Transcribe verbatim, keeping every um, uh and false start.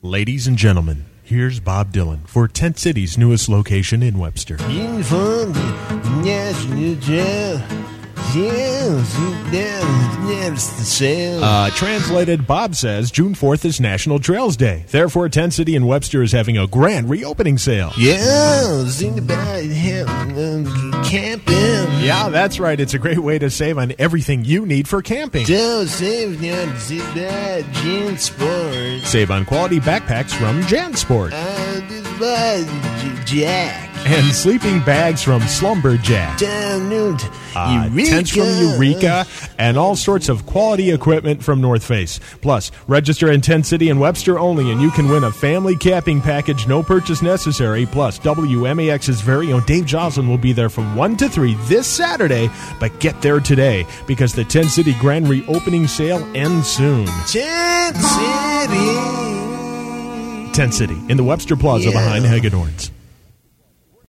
Ladies and gentlemen, here's Bob Dylan for Tent City's newest location in Webster. Uh, translated, Bob says June fourth is National Trails Day. Therefore, Tent City in Webster is having a grand reopening sale. Yeah, camping. Yeah, that's right. It's a great way to save on everything you need for camping. So save on JanSport. Save on quality backpacks from JanSport. Uh, Jack. And sleeping bags from Slumberjack. Download Uh, Eureka. tents from Eureka, and all sorts of quality equipment from North Face. Plus, register in Tent City and Webster only, and you can win a family camping package, no purchase necessary. Plus, W M A X's very own Dave Joslin will be there from one to three this Saturday. But get there today, because the Tent City Grand Reopening Sale ends soon. Tent City. Tent City, in the Webster Plaza Yeah. behind Hagedorn's.